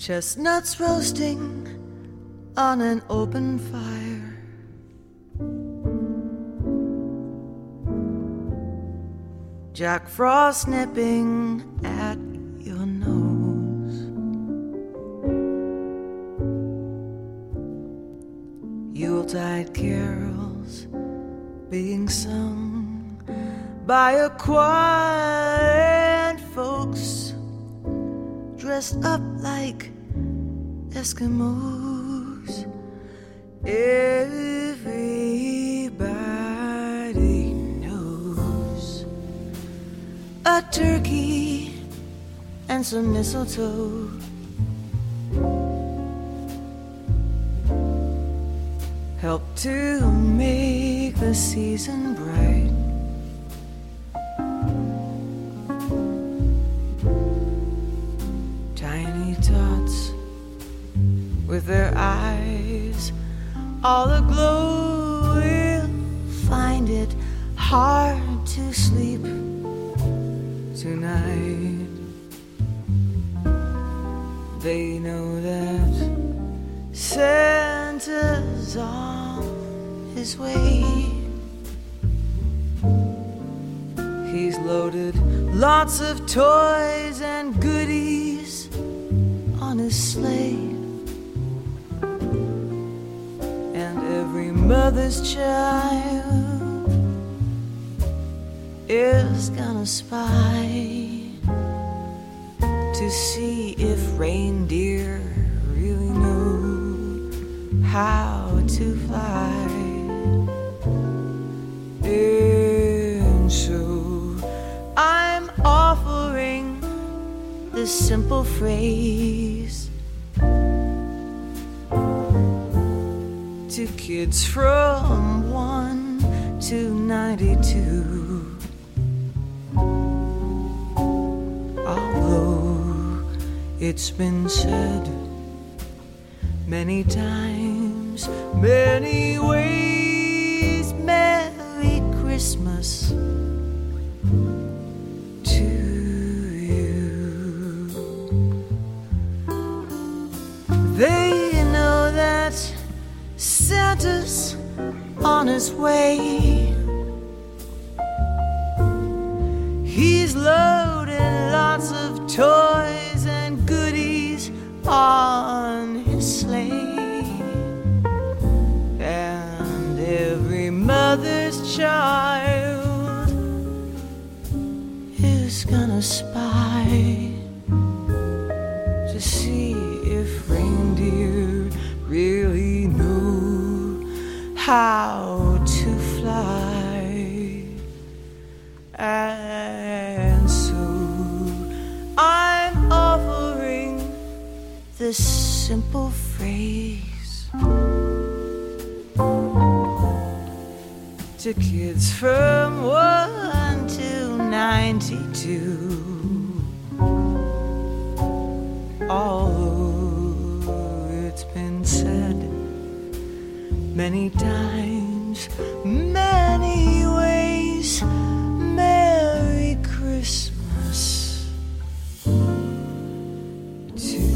Chestnuts roasting on an open fire. Jack Frost nipping at your nose. Yuletide carols being sung by a choir and folks dressed up like Eskimos. Everybody knows a turkey and some mistletoe help to make the season bright. Tiny tots with their eyes all aglow will find it hard to sleep tonight. They know that Santa's on his way. He's loaded lots of toys and goodies on his sleigh. And every mother's child is gonna spy to see if reindeer really know how to fly. And so I'm offering this simple phrase to kids from 1 to 92. Although it's been said many times, many ways, Merry Christmas to you. They know that Santa's on his way. He's loaded lots of toys and goodies on his sleigh. And every mother's child is gonna spy to see if reindeer really know how to fly. And so I'm offering this simple phrase to kids from 1 to 92. Although it's been said many times, many ways, Merry Christmas to